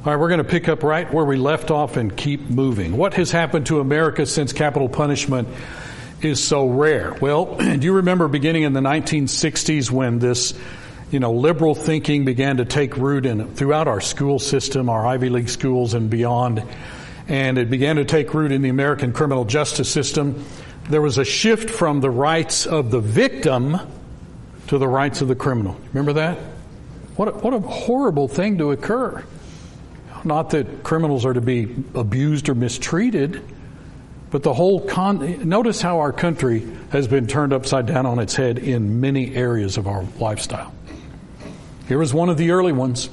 All right, we're going to pick up right where we left off and keep moving. What has happened to America since capital punishment is so rare? Well, do you remember beginning in the 1960s when this, liberal thinking began to take root throughout our school system, our Ivy League schools and beyond, and it began to take root in the American criminal justice system? There was a shift from the rights of the victim to the rights of the criminal. Remember that? What a horrible thing to occur. Not that criminals are to be abused or mistreated, but the whole notice how our country has been turned upside down on its head in many areas of our lifestyle. Here was one of the early ones.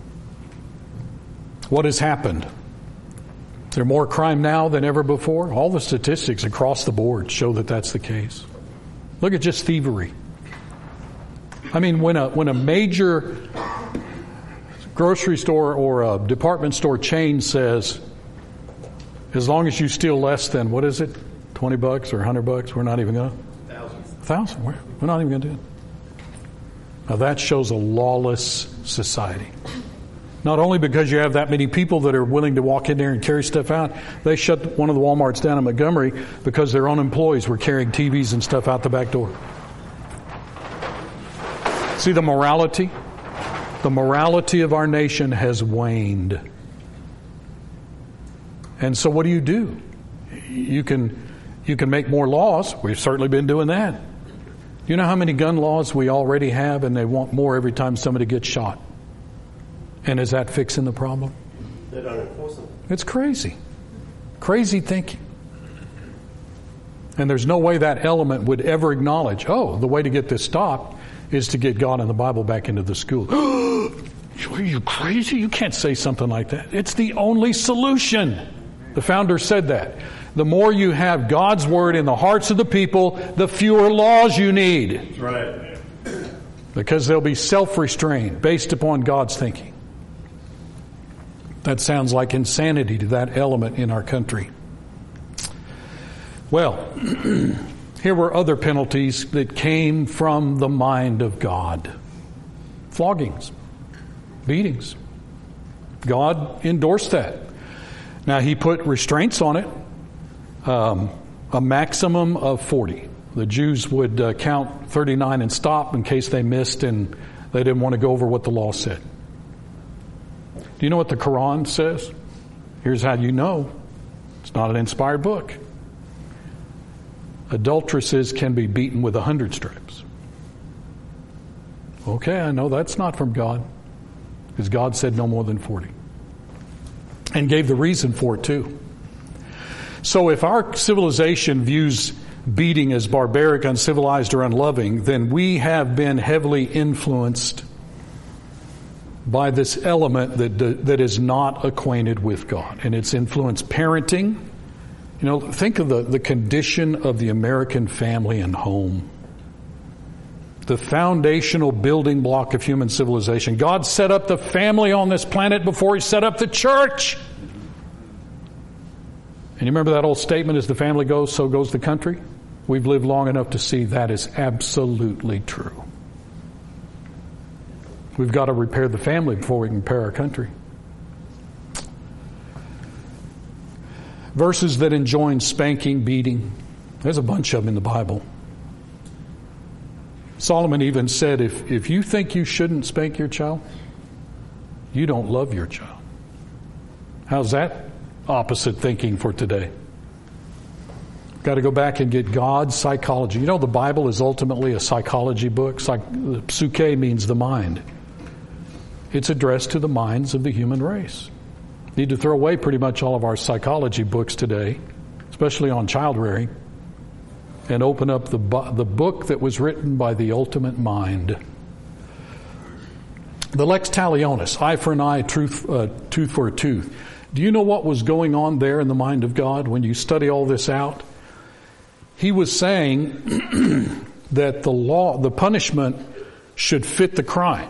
What has happened? Is there more crime now than ever before? All the statistics across the board show that that's the case. Look at just thievery. I mean, when a major grocery store or a department store chain says, as long as you steal less than, what is it, $20 or $100, we're not even going to? $1,000. We're not even going to do it. Now that shows a lawless society. Not only because you have that many people that are willing to walk in there and carry stuff out, they shut one of the Walmarts down in Montgomery because their own employees were carrying TVs and stuff out the back door. See the morality? The morality of our nation has waned. And so what do? You can make more laws. We've certainly been doing that. You know how many gun laws we already have, and they want more every time somebody gets shot? And is that fixing the problem? They don't enforce them. It's crazy. Crazy thinking. And there's no way that element would ever acknowledge, the way to get this stopped is to get God and the Bible back into the school. Are you crazy? You can't say something like that. It's the only solution. The founder said that. The more you have God's word in the hearts of the people, the fewer laws you need. That's right. Because they'll be self-restrained based upon God's thinking. That sounds like insanity to that element in our country. Well, here were other penalties that came from the mind of God. Floggings, beatings. God endorsed that. Now, He put restraints on it, a maximum of 40. The Jews would count 39 and stop in case they missed and they didn't want to go over what the law said. Do you know what the Quran says? Here's how you know. It's not an inspired book. Adulteresses can be beaten with 100 stripes. Okay, I know that's not from God, because God said no more than 40. And gave the reason for it too. So if our civilization views beating as barbaric, uncivilized, or unloving, then we have been heavily influenced by this element that is not acquainted with God. And it's influenced parenting. Think of the condition of the American family and home. The foundational building block of human civilization. God set up the family on this planet before He set up the church. And you remember that old statement, as the family goes, so goes the country? We've lived long enough to see that is absolutely true. We've got to repair the family before we can repair our country. Verses that enjoin spanking, beating. There's a bunch of them in the Bible. Solomon even said, if you think you shouldn't spank your child, you don't love your child. How's that opposite thinking for today? Got to go back and get God's psychology. The Bible is ultimately a psychology book. Psyche means the mind. It's addressed to the minds of the human race. Need to throw away pretty much all of our psychology books today, especially on child rearing, and open up the book that was written by the ultimate mind. The lex talionis, eye for an eye, tooth for a tooth. Do you know what was going on there in the mind of God when you study all this out? He was saying that the punishment should fit the crime.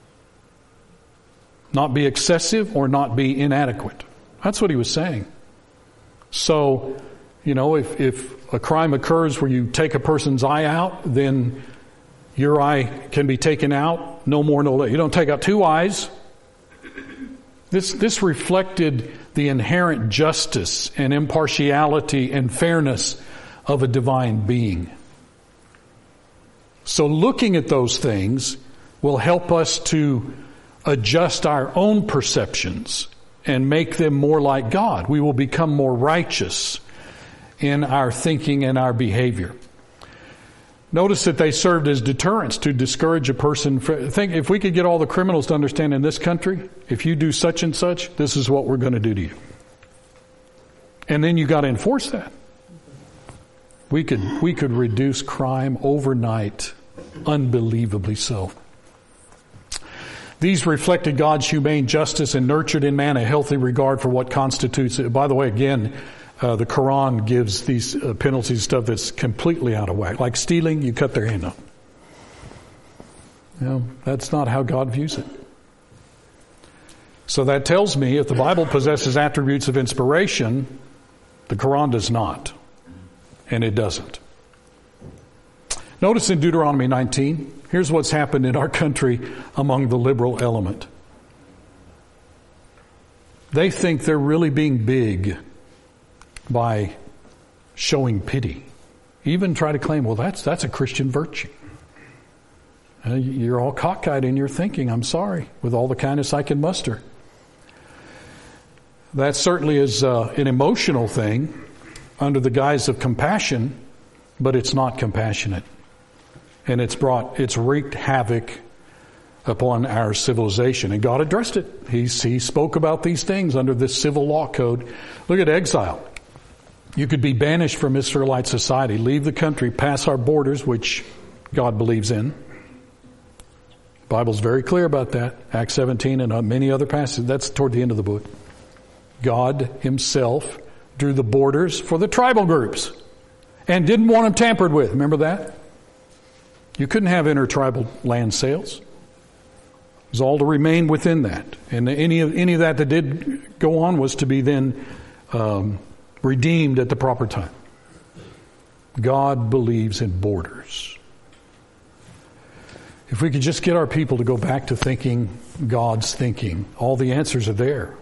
Not be excessive or not be inadequate. That's what he was saying. So, if a crime occurs where you take a person's eye out, then your eye can be taken out. No more, no less. You don't take out two eyes. This reflected the inherent justice and impartiality and fairness of a divine being. So looking at those things will help us to adjust our own perceptions and make them more like God. We will become more righteous in our thinking and our behavior. Notice that they served as deterrents to discourage a person. Think, if we could get all the criminals to understand in this country, if you do such and such, this is what we're going to do to you. And then you got to enforce that. We could reduce crime overnight, unbelievably so. These reflected God's humane justice and nurtured in man a healthy regard for what constitutes it. By the way, again, the Quran gives these penalties and stuff that's completely out of whack. Like stealing, you cut their hand off. That's not how God views it. So that tells me if the Bible possesses attributes of inspiration, the Quran does not. And it doesn't. Notice in Deuteronomy 19, here's what's happened in our country among the liberal element. They think they're really being big by showing pity. Even try to claim, well, that's a Christian virtue. You're all cockeyed in your thinking, I'm sorry, with all the kindness I can muster. That certainly is an emotional thing under the guise of compassion, but it's not compassionate. And it's wreaked havoc upon our civilization. And God addressed it. He spoke about these things under this civil law code. Look at exile. You could be banished from Israelite society, leave the country, pass our borders, which God believes in. The Bible's very clear about that. Acts 17 and many other passages. That's toward the end of the book. God himself drew the borders for the tribal groups and didn't want them tampered with. Remember that? You couldn't have intertribal land sales. It was all to remain within that. And any of that did go on was to be then redeemed at the proper time. God believes in borders. If we could just get our people to go back to thinking God's thinking, all the answers are there.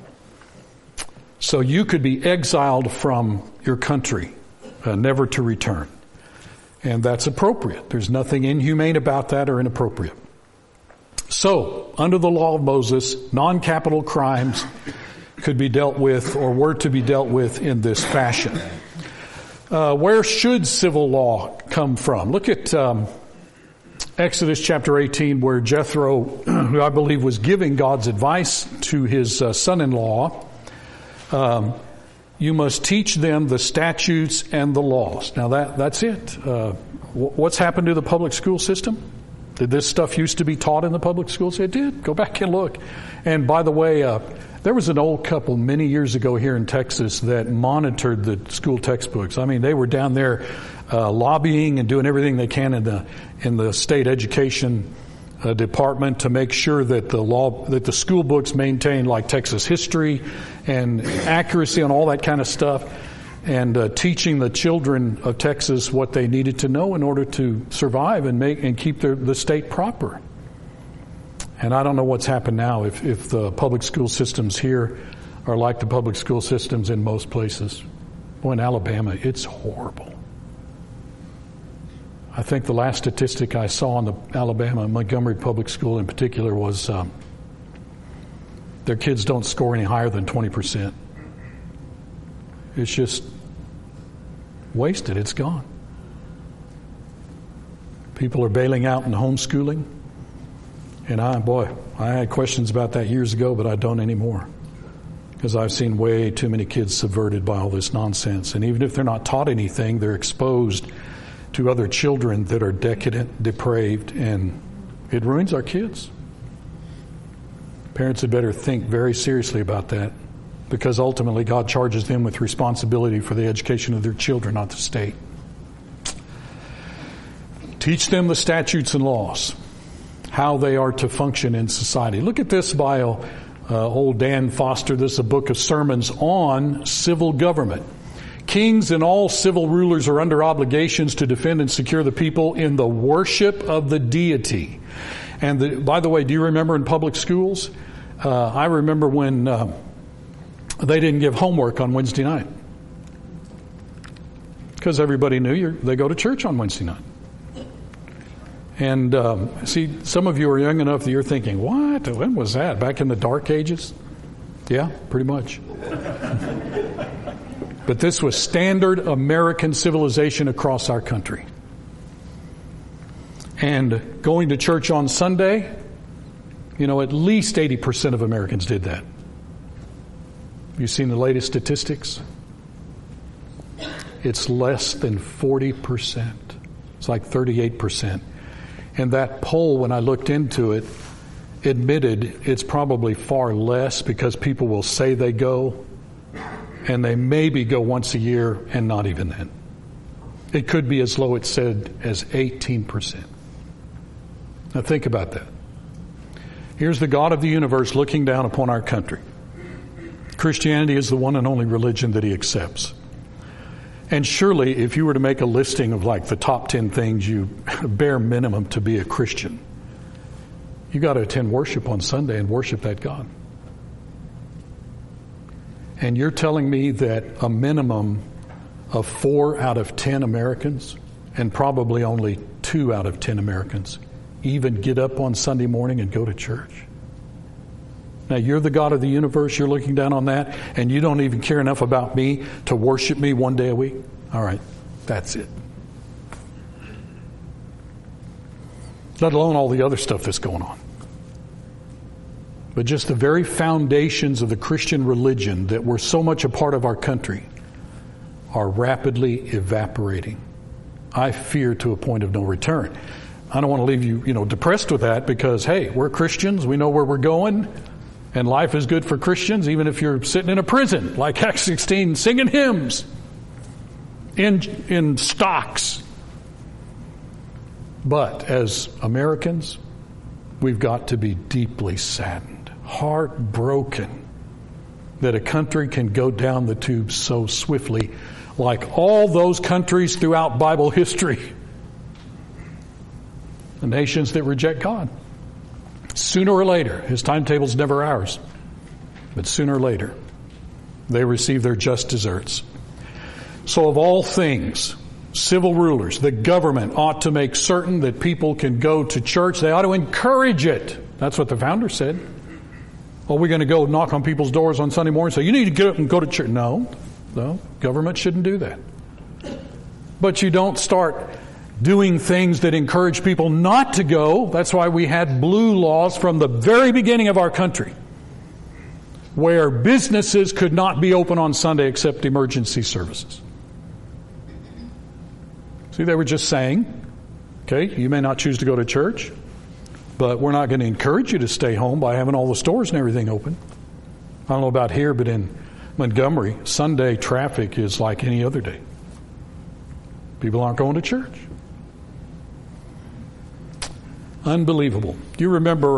So you could be exiled from your country, never to return. And that's appropriate. There's nothing inhumane about that or inappropriate. So, under the law of Moses, non-capital crimes could be dealt with or were to be dealt with in this fashion. Where should civil law come from? Look at Exodus chapter 18, where Jethro, who I believe was giving God's advice to his son-in-law, you must teach them the statutes and the laws. Now that's it. What's happened to the public school system? Did this stuff used to be taught in the public schools? It did. Go back and look. And by the way, there was an old couple many years ago here in Texas that monitored the school textbooks. I mean, they were down there lobbying and doing everything they can in the state education department to make sure that the school books maintain like Texas history and accuracy on all that kind of stuff, and teaching the children of Texas what they needed to know in order to survive and keep the state proper. And I don't know what's happened now if the public school systems here are like the public school systems in most places. Boy, in Alabama, it's horrible. I think the last statistic I saw on the Alabama Montgomery Public School in particular was their kids don't score any higher than 20%. It's just wasted. It's gone. People are bailing out in homeschooling. And I had questions about that years ago, but I don't anymore. Because I've seen way too many kids subverted by all this nonsense. And even if they're not taught anything, they're exposed to other children that are decadent, depraved, and it ruins our kids. Parents had better think very seriously about that, because ultimately God charges them with responsibility for the education of their children, not the state. Teach them the statutes and laws, how they are to function in society. Look at this by old Dan Foster. This is a book of sermons on civil government. Kings and all civil rulers are under obligations to defend and secure the people in the worship of the deity. And by the way, do you remember in public schools, I remember when they didn't give homework on Wednesday night because everybody knew they go to church on Wednesday night. And see, some of you are young enough that you're thinking, what? When was that? Back in the dark ages? Yeah, pretty much. But this was standard American civilization across our country. And going to church on Sunday, at least 80% of Americans did that. You seen the latest statistics? It's less than 40%. It's like 38%. And that poll, when I looked into it, admitted it's probably far less because people will say they go, and they maybe go once a year, and not even then. It could be as low, it said, as 18%. Now think about that. Here's the God of the universe looking down upon our country. Christianity is the one and only religion that he accepts. And surely, if you were to make a listing of like the top 10 things you bare minimum to be a Christian, you got to attend worship on Sunday and worship that God. And you're telling me that a minimum of 4 out of 10 Americans, and probably only 2 out of 10 Americans, even get up on Sunday morning and go to church? Now, you're the God of the universe, you're looking down on that, and you don't even care enough about me to worship me one day a week? All right, that's it. Let alone all the other stuff that's going on. But just the very foundations of the Christian religion that were so much a part of our country are rapidly evaporating. I fear to a point of no return. I don't want to leave you, depressed with that because, hey, we're Christians, we know where we're going, and life is good for Christians, even if you're sitting in a prison, like Acts 16, singing hymns in stocks. But as Americans, we've got to be deeply saddened, heartbroken that a country can go down the tube so swiftly, like all those countries throughout Bible history. The nations that reject God. Sooner or later, his timetable's never ours, but sooner or later, they receive their just deserts. So of all things, civil rulers, the government ought to make certain that people can go to church. They ought to encourage it. That's what the founder said. Well, we're going to go knock on people's doors on Sunday morning and say, you need to get up and go to church. No, government shouldn't do that. But you don't start doing things that encourage people not to go. That's why we had blue laws from the very beginning of our country, where businesses could not be open on Sunday except emergency services. See, they were just saying, okay, you may not choose to go to church, but we're not going to encourage you to stay home by having all the stores and everything open. I don't know about here, but in Montgomery, Sunday traffic is like any other day. People aren't going to church. Unbelievable. Do you remember,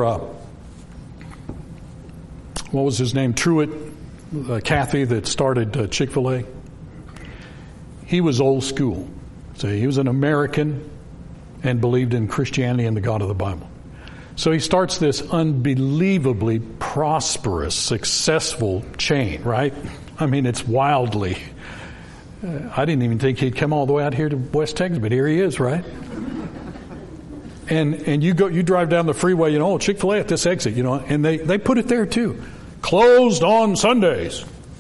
what was his name? Truett Cathy that started Chick-fil-A? He was old school. So he was an American and believed in Christianity and the God of the Bible. So he starts this unbelievably prosperous, successful chain, right? I mean, it's wildly. I didn't even think he'd come all the way out here to West Texas, but here he is, right? And you drive down the freeway, Chick-fil-A at this exit, and they put it there too. Closed on Sundays.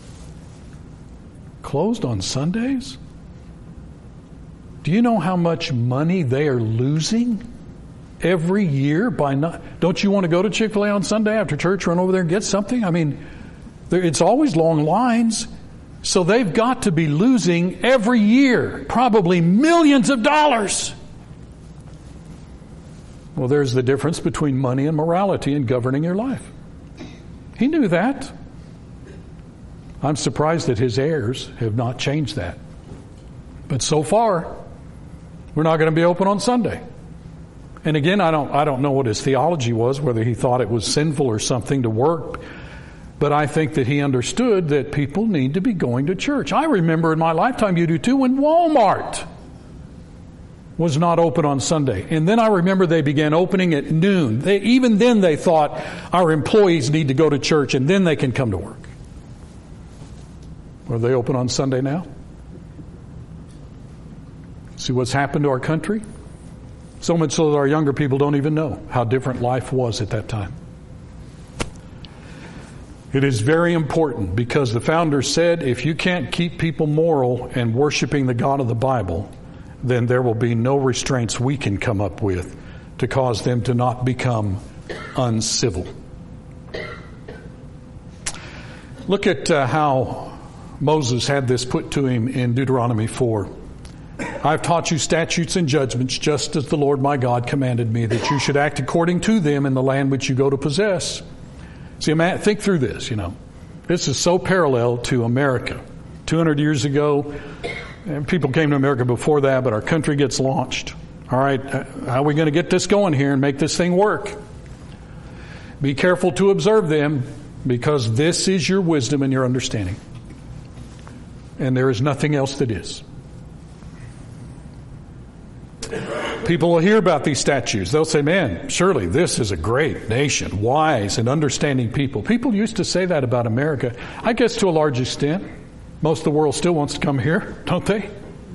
Closed on Sundays? Do you know how much money they are losing every year by not? Don't you want to go to Chick-fil-A on Sunday after church, run over there and get something? I mean, it's always long lines. So they've got to be losing every year, probably millions of dollars. Well, there's the difference between money and morality in governing your life. He knew that. I'm surprised that his heirs have not changed that. But so far, we're not going to be open on Sunday. And again, I don't know what his theology was, whether he thought it was sinful or something to work. But I think that he understood that people need to be going to church. I remember in my lifetime, you do too, when Walmart was not open on Sunday. And then I remember they began opening at noon. Even then they thought our employees need to go to church and then they can come to work. Are they open on Sunday now? See what's happened to our country? So much so that our younger people don't even know how different life was at that time. It is very important because the founders said if you can't keep people moral and worshiping the God of the Bible, then there will be no restraints we can come up with to cause them to not become uncivil. Look at how Moses had this put to him in Deuteronomy 4. I've taught you statutes and judgments just as the Lord my God commanded me, that you should act according to them in the land which you go to possess. See, think through this, This is so parallel to America. 200 years ago, and people came to America before that, but our country gets launched. All right, how are we going to get this going here and make this thing work? Be careful to observe them, because this is your wisdom and your understanding. And there is nothing else that is. People will hear about these statutes. They'll say, man, surely this is a great nation, wise and understanding people. People used to say that about America. I guess to a large extent. Most of the world still wants to come here, don't they?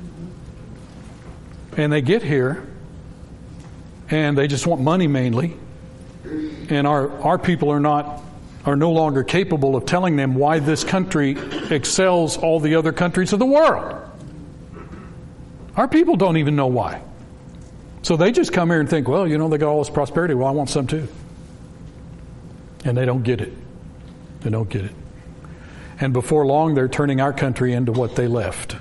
And they get here, and they just want money mainly. And our people are no longer capable of telling them why this country excels all the other countries of the world. Our people don't even know why. So they just come here and think, well, they got all this prosperity. Well, I want some too. And they don't get it. They don't get it. And before long, they're turning our country into what they left.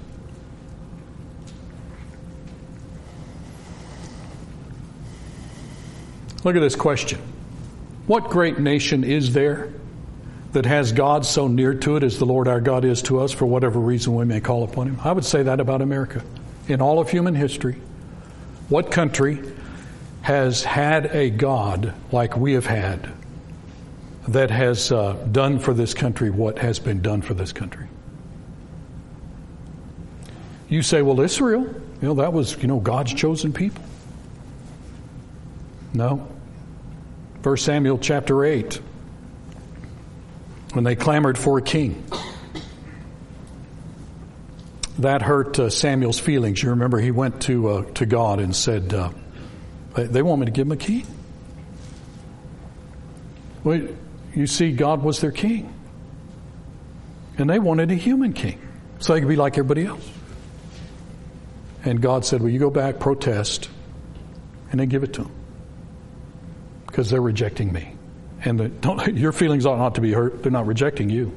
Look at this question. What great nation is there that has God so near to it as the Lord our God is to us for whatever reason we may call upon Him? I would say that about America. In all of human history, what country has had a God like we have had that has done for this country what has been done for this country? You say, well, Israel, that was, God's chosen people. No. 1 Samuel chapter 8, when they clamored for a king, that hurt Samuel's feelings. You remember he went to God and said, they want me to give him a king. Well, you see, God was their king. And they wanted a human king so they could be like everybody else. And God said, well, you go back, protest, and then give it to them. Because they're rejecting me. And your feelings ought not to be hurt. They're not rejecting you.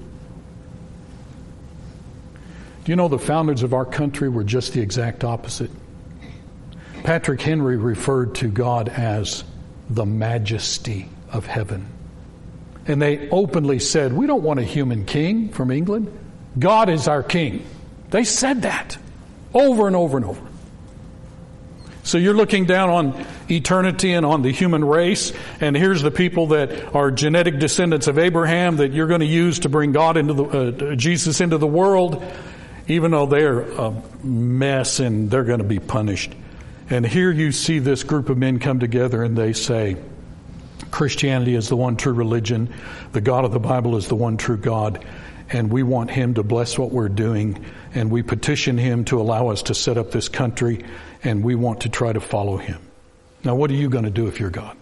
Do you know the founders of our country were just the exact opposite? Patrick Henry referred to God as the majesty of heaven. And they openly said, we don't want a human king from England. God is our king. They said that over and over and over. So you're looking down on eternity and on the human race, and here's the people that are genetic descendants of Abraham that you're going to use to bring God into Jesus into the world, even though they're a mess and they're going to be punished. And here you see this group of men come together and they say, Christianity is the one true religion. The God of the Bible is the one true God. And we want Him to bless what we're doing. And we petition Him to allow us to set up this country. And we want to try to follow Him. Now, what are you going to do if you're God?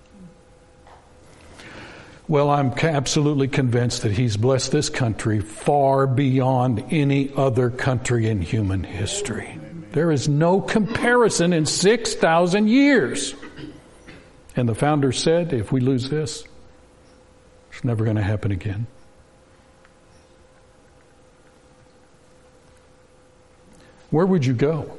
Well, I'm absolutely convinced that He's blessed this country far beyond any other country in human history. There is no comparison in 6,000 years. And the founders said, if we lose this, it's never going to happen again. Where would you go?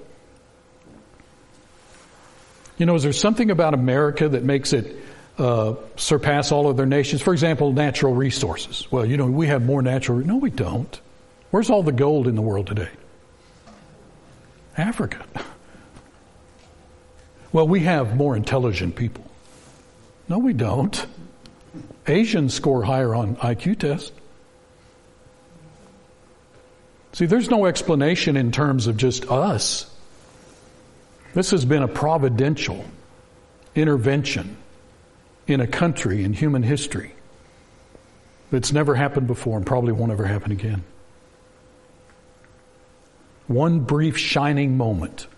Is there something about America that makes it surpass all other nations? For example, natural resources. Well, we have more natural. No, we don't. Where's all the gold in the world today? Africa. Well, we have more intelligent people. No, we don't. Asians score higher on IQ tests. See, there's no explanation in terms of just us. This has been a providential intervention in a country, in human history, that's never happened before and probably won't ever happen again. One brief shining moment,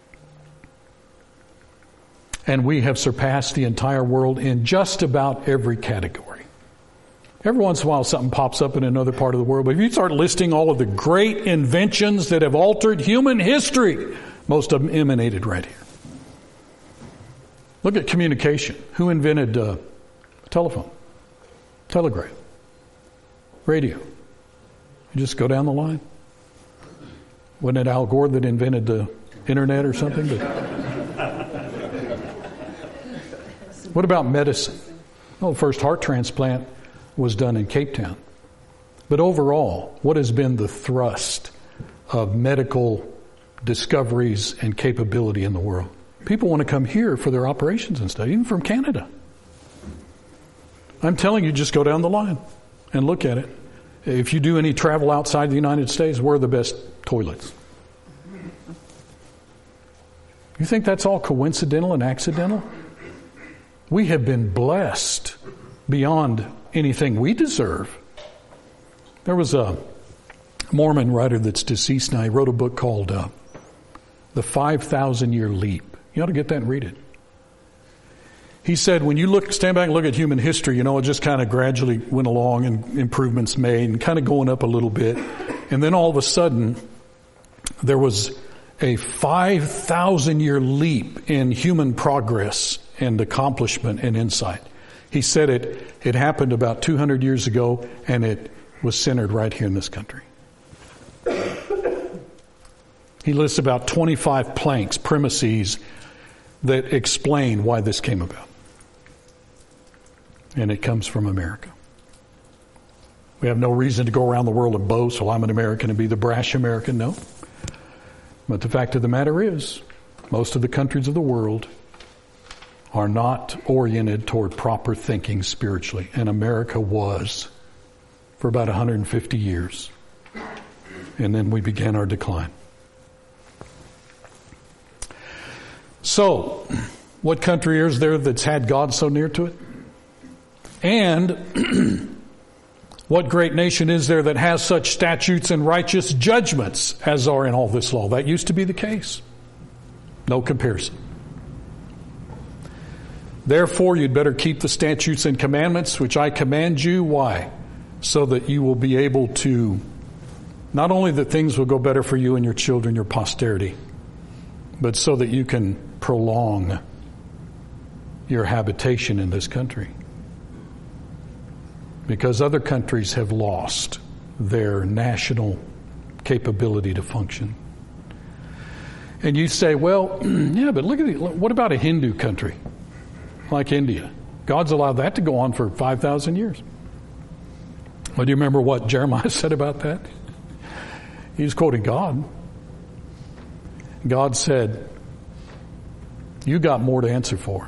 and we have surpassed the entire world in just about every category. Every once in a while something pops up in another part of the world, but if you start listing all of the great inventions that have altered human history, most of them emanated right here. Look at communication. Who invented telephone, telegraph, radio? You just go down the line. Wasn't it Al Gore that invented the internet or something? What about medicine? Well, the first heart transplant was done in Cape Town. But overall, what has been the thrust of medical discoveries and capability in the world? People want to come here for their operations and stuff, even from Canada. I'm telling you, just go down the line and look at it. If you do any travel outside the United States, where are the best toilets? You think that's all coincidental and accidental? We have been blessed beyond anything we deserve. There was a Mormon writer that's deceased now. He wrote a book called The 5,000-Year Leap. You ought to get that and read it. He said, when you stand back and look at human history, it just kind of gradually went along and improvements made and kind of going up a little bit. And then all of a sudden, there was a 5,000-year leap in human progress and accomplishment and insight. He said it happened about 200 years ago, and it was centered right here in this country. He lists about 25 planks, premises, that explain why this came about. And it comes from America. We have no reason to go around the world and boast, well, I'm an American, and be the brash American. No. But the fact of the matter is, most of the countries of the world are not oriented toward proper thinking spiritually. And America was for about 150 years. And then we began our decline. So, what country is there that's had God so near to it? And what great nation is there that has such statutes and righteous judgments as are in all this law? That used to be the case. No comparison. Therefore, you'd better keep the statutes and commandments which I command you. Why? So that you will be able to, not only that things will go better for you and your children, your posterity, but so that you can prolong your habitation in this country. Because other countries have lost their national capability to function. And you say, well, yeah, but what about a Hindu country like India? God's allowed that to go on for 5,000 years. Well, do you remember what Jeremiah said about that? He was quoting God. God said, you got more to answer for.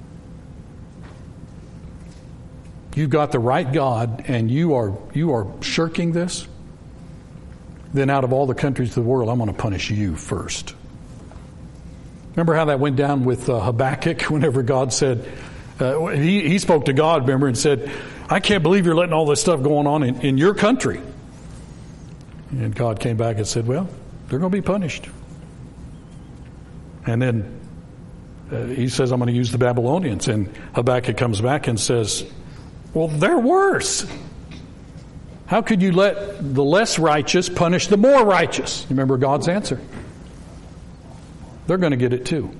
You've got the right God, and you are shirking this. Then out of all the countries of the world, I'm going to punish you first. Remember how that went down with Habakkuk whenever God said, he spoke to God, remember, and said, I can't believe you're letting all this stuff going on in your country. And God came back and said, well, they're going to be punished. And then he says, I'm going to use the Babylonians. And Habakkuk comes back and says, well, they're worse. How could you let the less righteous punish the more righteous? Remember God's answer. They're going to get it too.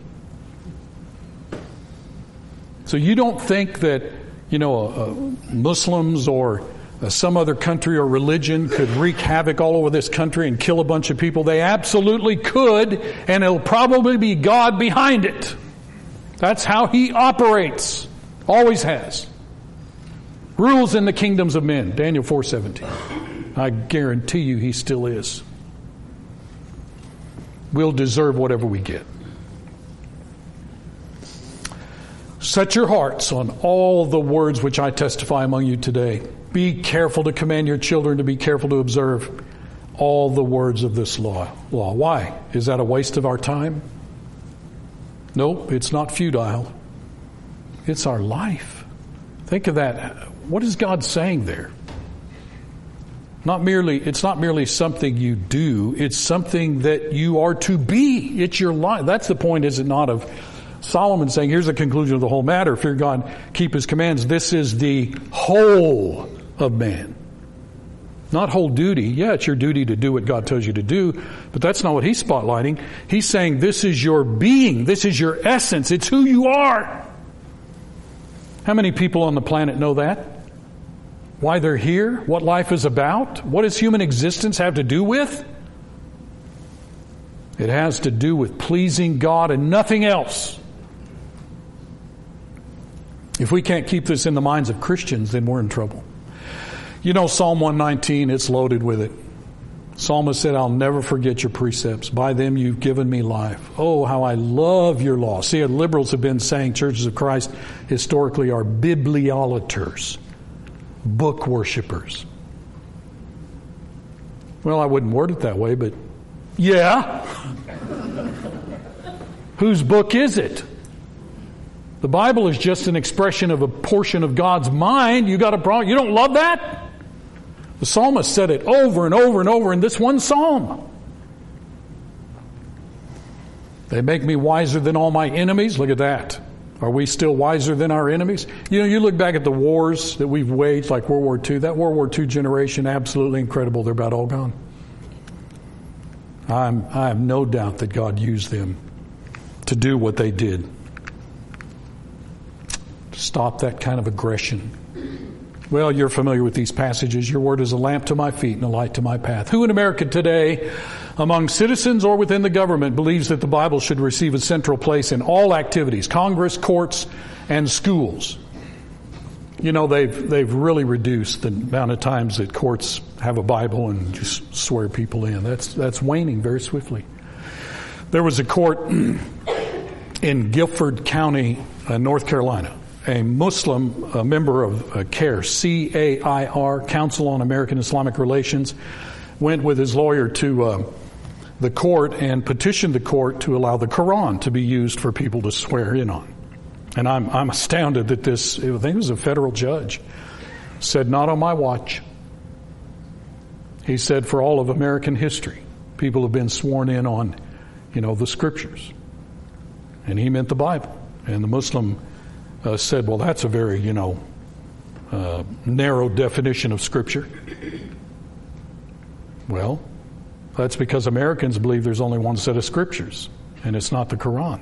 So you don't think that, Muslims or some other country or religion could wreak havoc all over this country and kill a bunch of people? They absolutely could, and it'll probably be God behind it. That's how He operates. Always has. Rules in the kingdoms of men. Daniel 4:17. I guarantee you He still is. We'll deserve whatever we get. Set your hearts on all the words which I testify among you today. Be careful to command your children to be careful to observe all the words of this law. Why? Is that a waste of our time? Nope, it's not futile. It's our life. Think of that. What is God saying there? It's not merely something you do, it's something that you are to be. It's your life. That's the point, is it not, of Solomon saying, here's the conclusion of the whole matter. Fear God, keep His commands. This is the whole of man. Not whole duty. Yeah, it's your duty to do what God tells you to do, but that's not what He's spotlighting. He's saying this is your being. This is your essence. It's who you are. How many people on the planet know that? Why they're here? What life is about? What does human existence have to do with? It has to do with pleasing God and nothing else. If we can't keep this in the minds of Christians, then we're in trouble. You know, Psalm 119, it's loaded with it. Psalmist said, I'll never forget your precepts. By them you've given me life. Oh, how I love your law. See, liberals have been saying churches of Christ historically are bibliolaters, book worshipers. Well, I wouldn't word it that way, but yeah. Whose book is it? The Bible is just an expression of a portion of God's mind. You got a problem? You don't love that? The psalmist said it over and over and over in this one psalm. They make me wiser than all my enemies. Look at that. Are we still wiser than our enemies? You know, you look back at the wars that we've waged, like World War II. That World War II generation, absolutely incredible. They're about all gone. I have no doubt that God used them to do what they did. Stop that kind of aggression. Well, you're familiar with these passages. Your word is a lamp to my feet and a light to my path. Who in America today, among citizens or within the government, believes that the Bible should receive a central place in all activities, Congress, courts, and schools? You know, they've really reduced the amount of times that courts have a Bible and just swear people in. That's waning very swiftly. There was a court in Guilford County, North Carolina. A Muslim, a member of CAIR, C-A-I-R, Council on American Islamic Relations, went with his lawyer to the court and petitioned the court to allow the Quran to be used for people to swear in on. And I'm astounded that this, I think it was a federal judge, said, not on my watch. He said, for all of American history, people have been sworn in on, the scriptures. And he meant the Bible. And the Muslim said, well, that's a very, narrow definition of Scripture. Well, that's because Americans believe there's only one set of Scriptures, and it's not the Quran.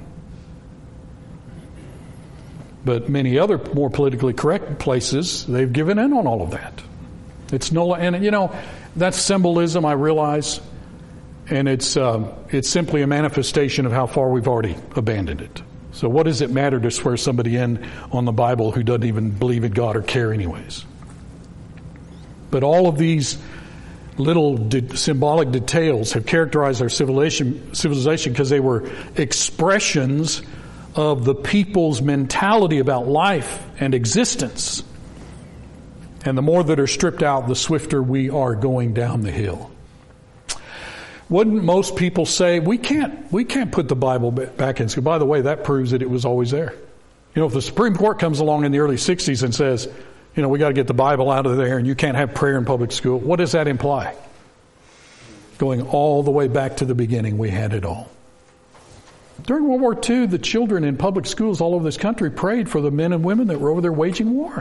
But many other more politically correct places, they've given in on all of that. It's no, and that's symbolism, I realize, and it's simply a manifestation of how far we've already abandoned it. So what does it matter to swear somebody in on the Bible who doesn't even believe in God or care anyways? But all of these little symbolic details have characterized our civilization because they were expressions of the people's mentality about life and existence. And the more that are stripped out, the swifter we are going down the hill. Wouldn't most people say, we can't put the Bible back in school? By the way, that proves that it was always there. If the Supreme Court comes along in the early 60s and says, we got to get the Bible out of there and you can't have prayer in public school, what does that imply? Going all the way back to the beginning, we had it all. During World War II, the children in public schools all over this country prayed for the men and women that were over there waging war.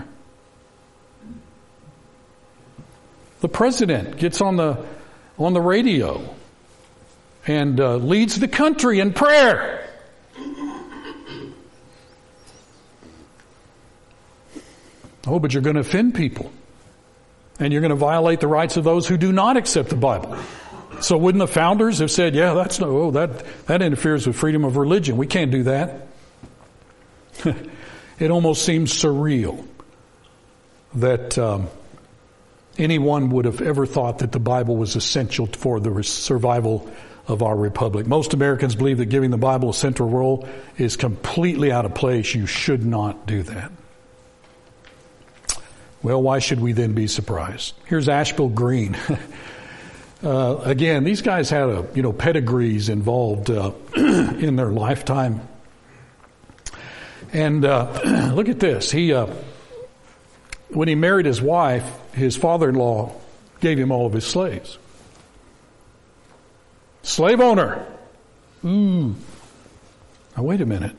The president gets on the radio and leads the country in prayer. Oh, but you're going to offend people. And you're going to violate the rights of those who do not accept the Bible. So wouldn't the founders have said, yeah, that interferes with freedom of religion. We can't do that. It almost seems surreal that anyone would have ever thought that the Bible was essential for the survival of our republic. Most Americans believe that giving the Bible a central role is completely out of place. You should not do that. Well, why should we then be surprised? Here's Asheville Green. Again, these guys had pedigrees involved in their lifetime. And look at this. When he married his wife, his father-in-law gave him all of his slaves. Slave owner. Now wait a minute.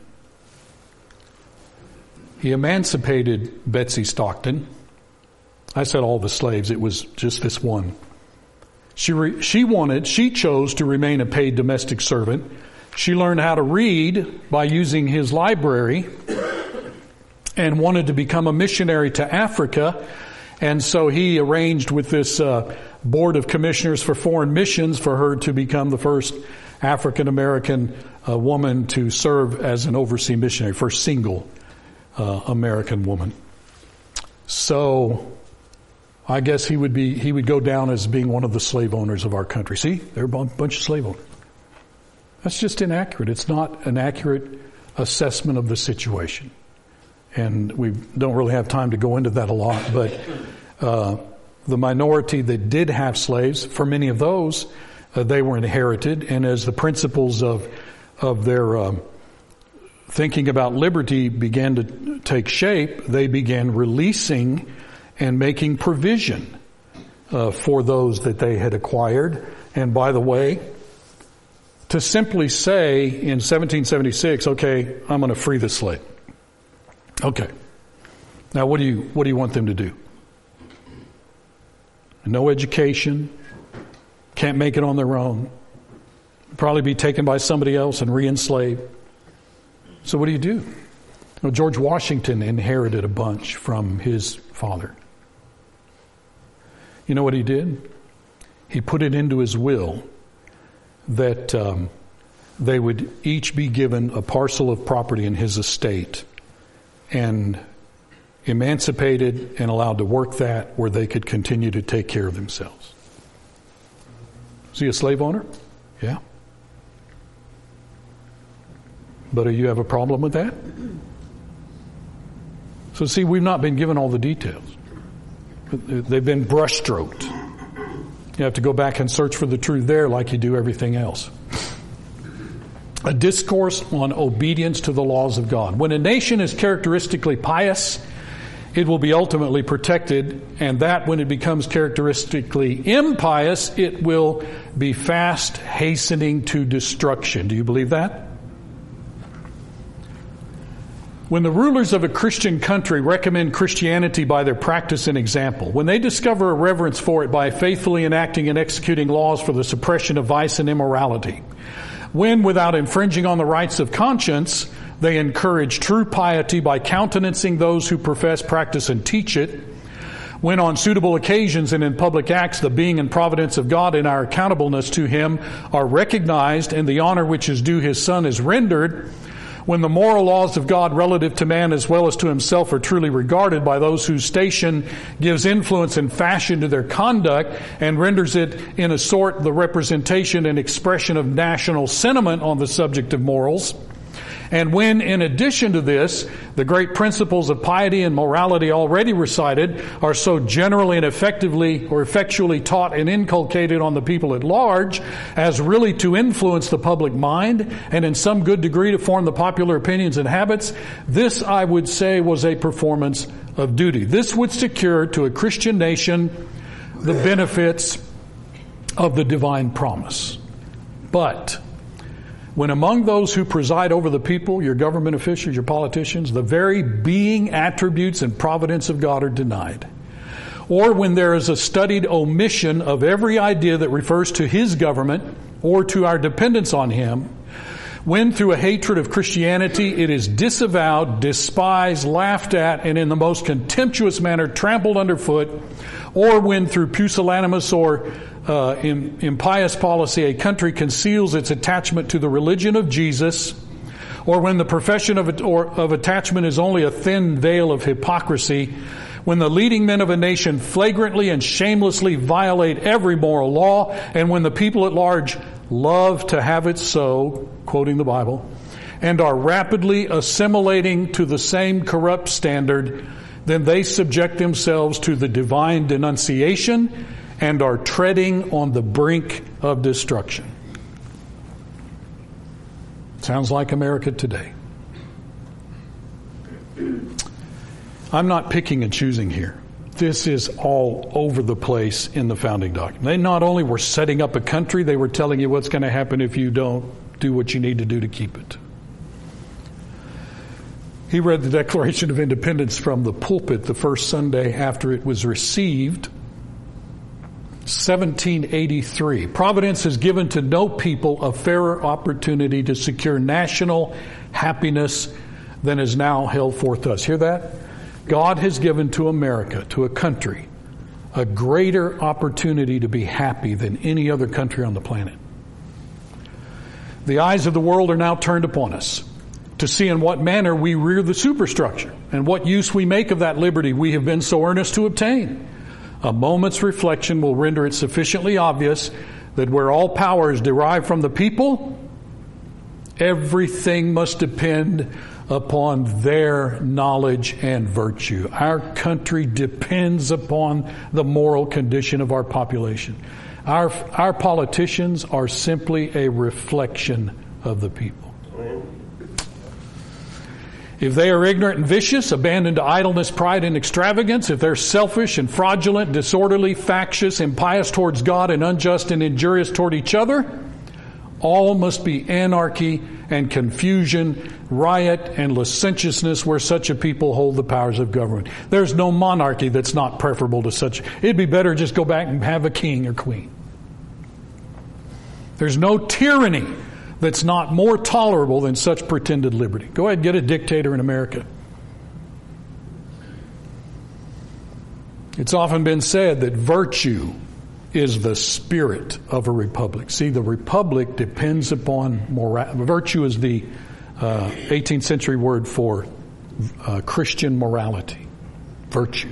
He emancipated Betsy Stockton. I said all the slaves. It was just this one. She chose to remain a paid domestic servant. She learned how to read by using his library and wanted to become a missionary to Africa. And so he arranged with this board of commissioners for foreign missions for her to become the first African-American woman to serve as an overseas missionary, first single American woman. So I guess he would go down as being one of the slave owners of our country. See, they're a bunch of slave owners. That's just inaccurate. It's not an accurate assessment of the situation. And we don't really have time to go into that a lot, but the minority that did have slaves, for many of those, they were inherited, and as the principles of their thinking about liberty began to take shape, they began releasing and making provision for those that they had acquired. And by the way, to simply say in 1776, okay, I'm going to free the slave. Okay. Now what do you want them to do? No education, can't make it on their own, probably be taken by somebody else and re-enslaved. So what do you do? Well, George Washington inherited a bunch from his father. You know what he did? He put it into his will that they would each be given a parcel of property in his estate and emancipated and allowed to work that where they could continue to take care of themselves. Is he a slave owner? Yeah. But do you have a problem with that? So see, we've not been given all the details. They've been brushstroked. You have to go back and search for the truth there like you do everything else. A discourse on obedience to the laws of God. When a nation is characteristically pious, it will be ultimately protected, and that when it becomes characteristically impious, it will be fast hastening to destruction. Do you believe that? When the rulers of a Christian country recommend Christianity by their practice and example, when they discover a reverence for it by faithfully enacting and executing laws for the suppression of vice and immorality, when, without infringing on the rights of conscience, they encourage true piety by countenancing those who profess, practice, and teach it, when on suitable occasions and in public acts the being and providence of God and our accountableness to Him are recognized and the honor which is due His Son is rendered, when the moral laws of God relative to man as well as to himself are truly regarded by those whose station gives influence and fashion to their conduct and renders it in a sort the representation and expression of national sentiment on the subject of morals, and when, in addition to this, the great principles of piety and morality already recited are so generally and effectually taught and inculcated on the people at large as really to influence the public mind and in some good degree to form the popular opinions and habits, this, I would say, was a performance of duty. This would secure to a Christian nation the benefits of the divine promise. But when among those who preside over the people, your government officials, your politicians, the very being, attributes, and providence of God are denied, or when there is a studied omission of every idea that refers to His government or to our dependence on Him, when through a hatred of Christianity it is disavowed, despised, laughed at, and in the most contemptuous manner trampled underfoot, or when through pusillanimous or impious policy a country conceals its attachment to the religion of Jesus, or when the profession of attachment is only a thin veil of hypocrisy, when the leading men of a nation flagrantly and shamelessly violate every moral law, and when the people at large love to have it so, quoting the Bible, and are rapidly assimilating to the same corrupt standard, then they subject themselves to the divine denunciation and are treading on the brink of destruction. Sounds like America today. I'm not picking and choosing here. This is all over the place in the founding document. They not only were setting up a country, they were telling you what's going to happen if you don't do what you need to do to keep it. He read the Declaration of Independence from the pulpit the first Sunday after it was received, 1783. Providence has given to no people a fairer opportunity to secure national happiness than is now held forth to us. Hear that? God has given to America, to a country, a greater opportunity to be happy than any other country on the planet. The eyes of the world are now turned upon us to see in what manner we rear the superstructure and what use we make of that liberty we have been so earnest to obtain. A moment's reflection will render it sufficiently obvious that where all power is derived from the people, everything must depend upon their knowledge and virtue. Our country depends upon the moral condition of our population. Our politicians are simply a reflection of the people. If they are ignorant and vicious, abandoned to idleness, pride, and extravagance, if they're selfish and fraudulent, disorderly, factious, impious towards God, and unjust and injurious toward each other, all must be anarchy and confusion, riot and licentiousness where such a people hold the powers of government. There's no monarchy that's not preferable to such. It'd be better just go back and have a king or queen. There's no tyranny that's not more tolerable than such pretended liberty. Go ahead and get a dictator in America. It's often been said that virtue is the spirit of a republic. See, the republic depends upon virtue is the 18th century word for Christian morality. Virtue.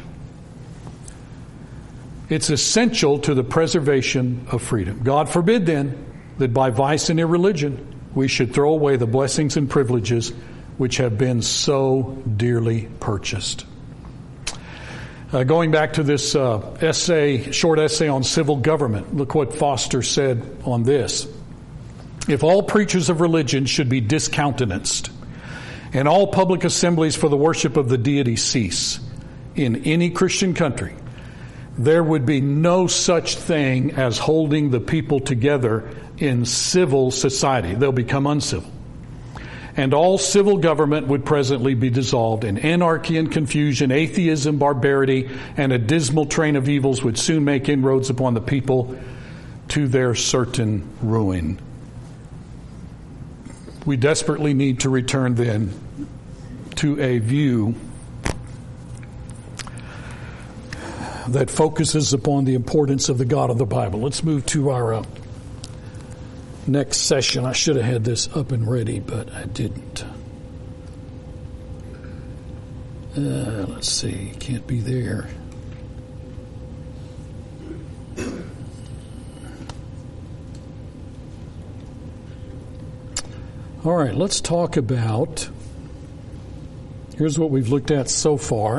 It's essential to the preservation of freedom. God forbid then that by vice and irreligion we should throw away the blessings and privileges which have been so dearly purchased. Going back to this short essay on civil government, look what Foster said on this. If all preachers of religion should be discountenanced, and all public assemblies for the worship of the deity cease in any Christian country, there would be no such thing as holding the people together in civil society. They'll become uncivil. And all civil government would presently be dissolved in anarchy and confusion, atheism, barbarity, and a dismal train of evils would soon make inroads upon the people to their certain ruin. We desperately need to return then to a view that focuses upon the importance of the God of the Bible. Let's move to our next session. I should have had this up and ready, but I didn't. Let's see. Can't be there. All right, let's talk about, here's what we've looked at so far.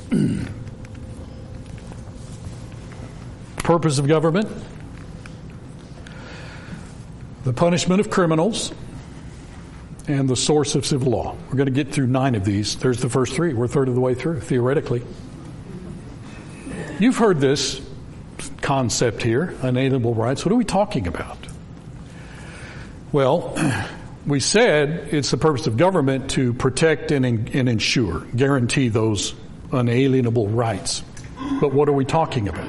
Purpose of government, the punishment of criminals, and the source of civil law. We're going to get through 9 of these. There's the first 3. We're a third of the way through, theoretically. You've heard this concept here, unalienable rights. What are we talking about? Well, we said it's the purpose of government to protect and ensure, guarantee those unalienable rights. But what are we talking about?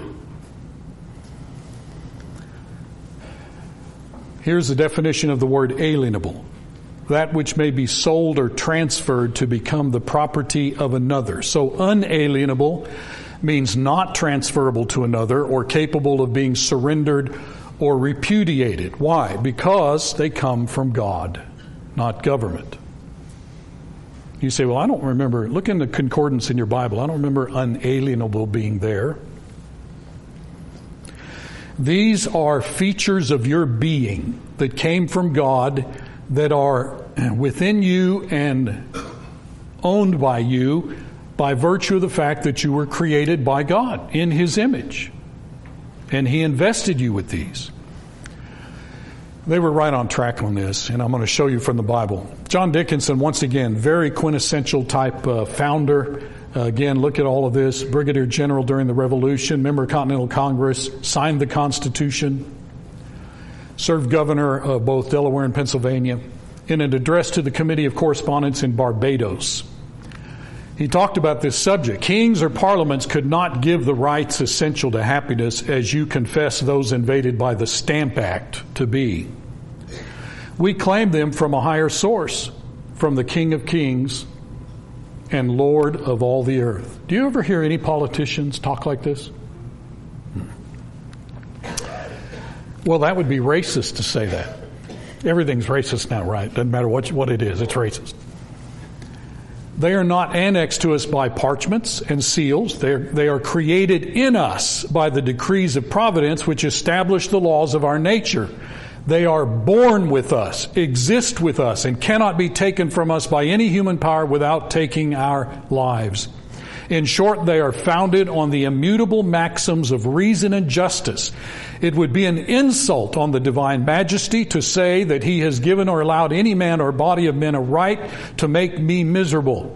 Here's the definition of the word alienable. That which may be sold or transferred to become the property of another. So unalienable means not transferable to another or capable of being surrendered or repudiated. Why? Because they come from God, not government. You say, well, I don't remember. Look in the concordance in your Bible. I don't remember unalienable being there. These are features of your being that came from God that are within you and owned by you by virtue of the fact that you were created by God in His image. And He invested you with these. They were right on track on this, and I'm going to show you from the Bible. John Dickinson, once again, very quintessential type founder, Again, look at all of this. Brigadier General during the Revolution, member of Continental Congress, signed the Constitution, served governor of both Delaware and Pennsylvania. In an address to the Committee of Correspondence in Barbados, he talked about this subject. Kings or parliaments could not give the rights essential to happiness as you confess those invaded by the Stamp Act to be. We claim them from a higher source, from the King of Kings and Lord of all the earth. Do you ever hear any politicians talk like this? Well, that would be racist to say that. Everything's racist now, right? Doesn't matter what it is, it's racist. They are not annexed to us by parchments and seals. They are created in us by the decrees of providence which establish the laws of our nature. They are born with us, exist with us, and cannot be taken from us by any human power without taking our lives. In short, they are founded on the immutable maxims of reason and justice. It would be an insult on the divine majesty to say that he has given or allowed any man or body of men a right to make me miserable.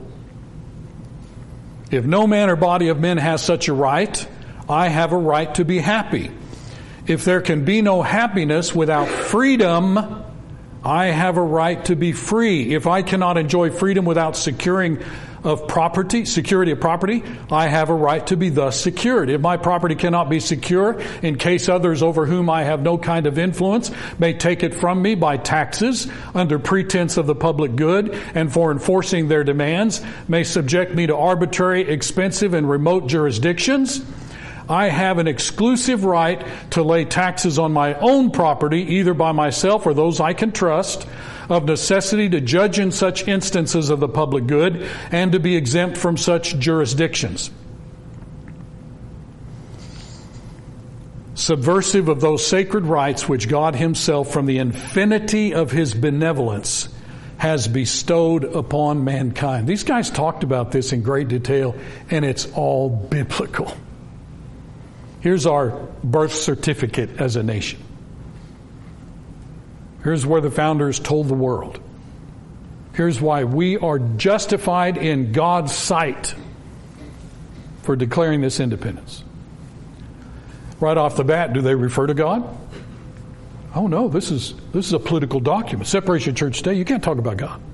If no man or body of men has such a right, I have a right to be happy. If there can be no happiness without freedom, I have a right to be free. If I cannot enjoy freedom without security of property, I have a right to be thus secured. If my property cannot be secure, in case others over whom I have no kind of influence may take it from me by taxes under pretense of the public good and for enforcing their demands, may subject me to arbitrary, expensive, and remote jurisdictions, I have an exclusive right to lay taxes on my own property, either by myself or those I can trust, of necessity to judge in such instances of the public good and to be exempt from such jurisdictions. Subversive of those sacred rights which God himself, from the infinity of his benevolence, has bestowed upon mankind. These guys talked about this in great detail, and it's all biblical. Here's our birth certificate as a nation. Here's where the founders told the world. Here's why we are justified in God's sight for declaring this independence. Right off the bat, do they refer to God? Oh no, this is a political document. Separation of church state, you can't talk about God.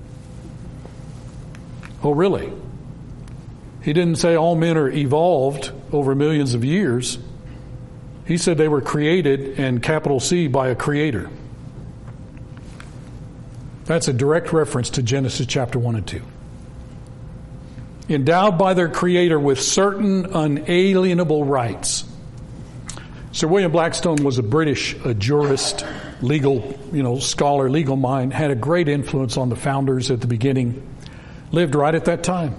Oh really? He didn't say all men are evolved over millions of years. He said they were created, and capital C, by a creator. That's a direct reference to Genesis chapter 1 and 2. Endowed by their creator with certain unalienable rights. Sir William Blackstone was a jurist, legal, scholar, legal mind, had a great influence on the founders at the beginning, lived right at that time.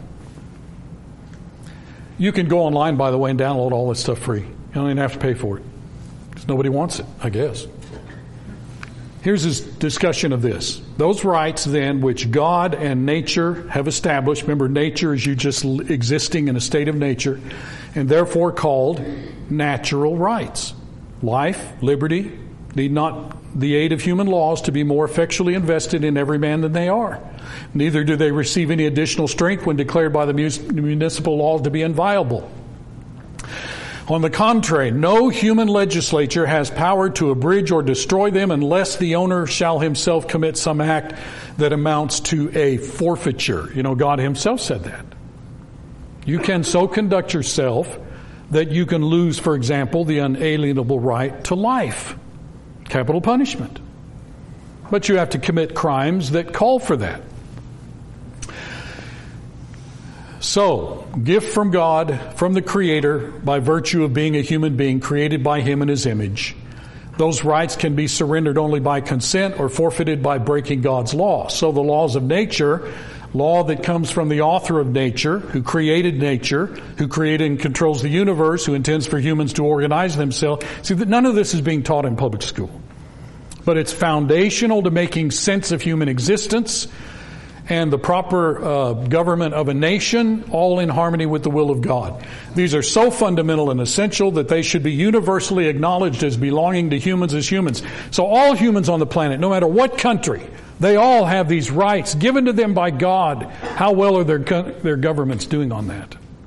You can go online, by the way, and download all this stuff free. You don't even have to pay for it, because nobody wants it, I guess. Here's his discussion of this. Those rights, then, which God and nature have established. Remember, nature is you just existing in a state of nature, and therefore called natural rights. Life, liberty, need not the aid of human laws to be more effectually invested in every man than they are. Neither do they receive any additional strength when declared by the municipal laws to be inviolable. On the contrary, no human legislature has power to abridge or destroy them unless the owner shall himself commit some act that amounts to a forfeiture. God himself said that. You can so conduct yourself that you can lose, for example, the unalienable right to life, capital punishment. But you have to commit crimes that call for that. So, gift from God, from the Creator, by virtue of being a human being created by Him in His image. Those rights can be surrendered only by consent or forfeited by breaking God's law. So the laws of nature, law that comes from the author of nature, who created and controls the universe, who intends for humans to organize themselves. See, none of this is being taught in public school. But it's foundational to making sense of human existence and the proper government of a nation, all in harmony with the will of God. These are so fundamental and essential that they should be universally acknowledged as belonging to humans as humans. So all humans on the planet, no matter what country, they all have these rights given to them by God. How well are their governments doing on that?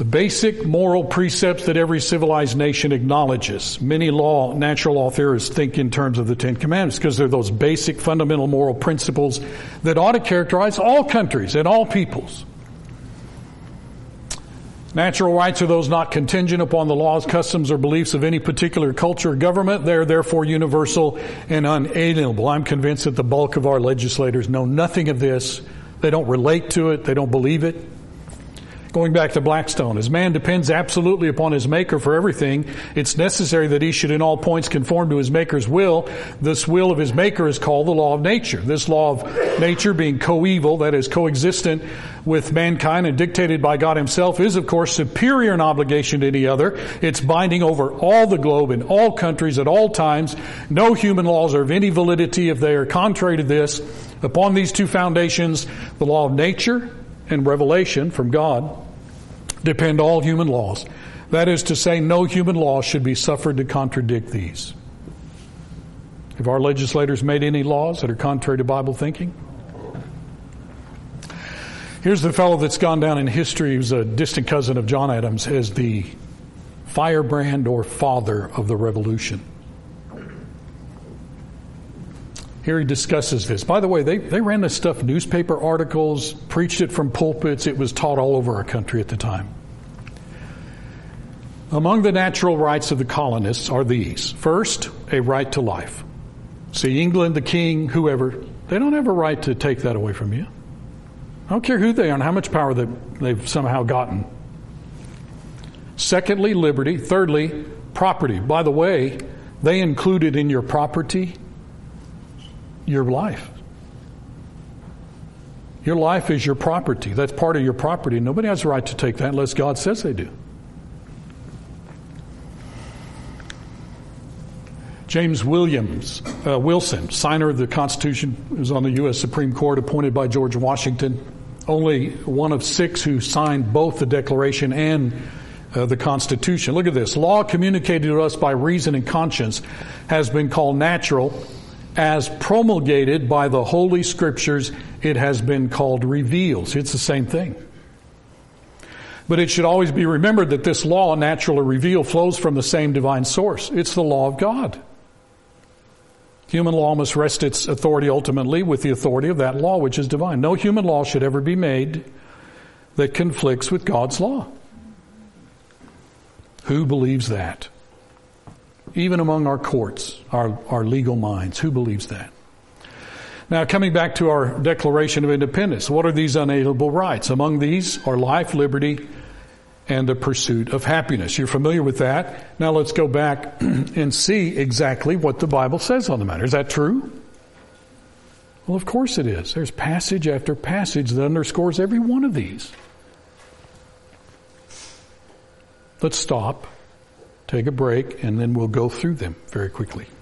The basic moral precepts that every civilized nation acknowledges. Many natural law theorists think in terms of the Ten Commandments because they're those basic fundamental moral principles that ought to characterize all countries and all peoples. Natural rights are those not contingent upon the laws, customs, or beliefs of any particular culture or government. They are therefore universal and unalienable. I'm convinced that the bulk of our legislators know nothing of this. They don't relate to it. They don't believe it. Going back to Blackstone, as man depends absolutely upon his Maker for everything, it's necessary that he should in all points conform to his Maker's will. This will of his Maker is called the law of nature. This law of nature, being coeval, that is coexistent with mankind and dictated by God himself, is of course superior in obligation to any other. It's binding over all the globe in all countries at all times. No human laws are of any validity if they are contrary to this. Upon these two foundations, the law of nature and revelation from God, depend all human laws. That is to say, no human law should be suffered to contradict these. Have our legislators made any laws that are contrary to Bible thinking? Here's the fellow that's gone down in history. He was a distant cousin of John Adams as the firebrand or father of the revolution. Here he discusses this. By the way, they ran this stuff, newspaper articles, preached it from pulpits. It was taught all over our country at the time. Among the natural rights of the colonists are these. First, a right to life. See, England, the king, whoever, they don't have a right to take that away from you. I don't care who they are and how much power they've somehow gotten. Secondly, liberty. Thirdly, property. By the way, they included in your property your life. Your life is your property. That's part of your property. Nobody has a right to take that unless God says they do. James Wilson, signer of the Constitution, was on the U.S. Supreme Court, appointed by George Washington. Only one of 6 who signed both the Declaration and the Constitution. Look at this. Law communicated to us by reason and conscience has been called natural. As promulgated by the Holy Scriptures, it has been called revealed. It's the same thing. But it should always be remembered that this law, natural or revealed, flows from the same divine source. It's the law of God. Human law must rest its authority ultimately with the authority of that law which is divine. No human law should ever be made that conflicts with God's law. Who believes that? Even among our courts, our legal minds, who believes that? Now, coming back to our Declaration of Independence, what are these unalienable rights? Among these are life, liberty, and the pursuit of happiness. You're familiar with that. Now let's go back and see exactly what the Bible says on the matter. Is that true? Well, of course it is. There's passage after passage that underscores every one of these. Let's stop, take a break, and then we'll go through them very quickly.